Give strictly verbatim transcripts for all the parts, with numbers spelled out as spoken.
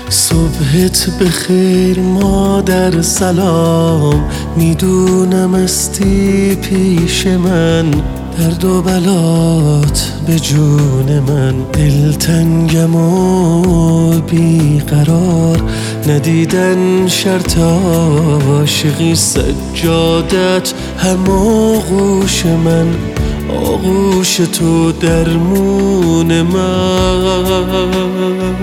صبحت بخیر مادر سلام، میدونم استی پیش من، درد و بلات به جون من. دلتنگم و بیقرار، ندیدن شرط عاشقی، سجادت هم آغوش من، آغوش تو درمون من.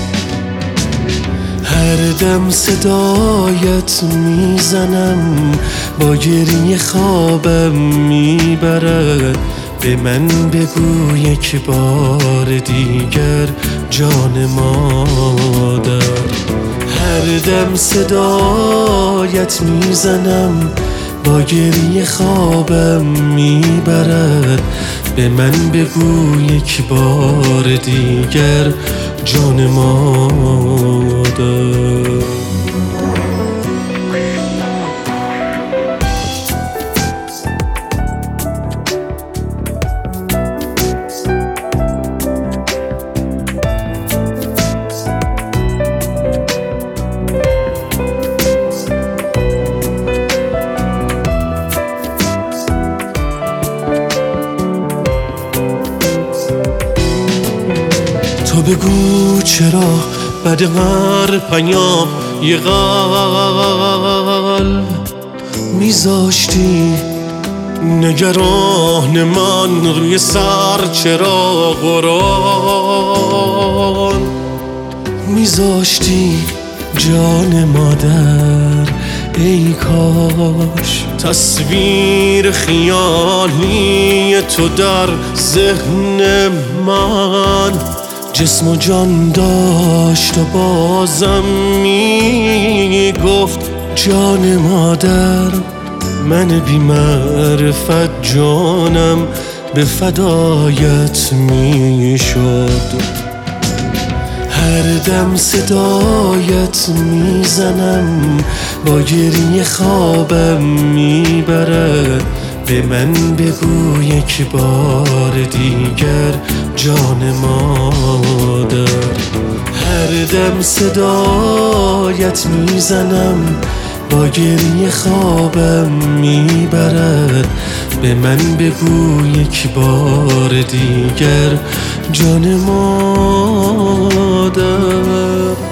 هر دم صدایت میزنم، با گریه خوابم میبرد. به من بگو یک بار دیگر جان مادر. هر دم صدایت میزنم، با گریه خوابم میبرد. به من بگو یک بار دیگر جان مادر. تو بگو چرا بعد هر پیام یه قلب میذاشتی؟ نگران من روی سر چرا قرآن میذاشتی؟ جان مادر ای کاش تصویر خیالی تو در ذهن من جسم و جان داشت و بازم میگفت جان مادر. من بی معرفت جانم به فدایت میشد. هر دم صدایت میزنم، با گریه خوابم میبرد. به من بگو یک بار دیگر جان مادر. هر دم صدایت میزنم، با گریه خوابم میبرد. به من بگو یک بار دیگر جان مادر.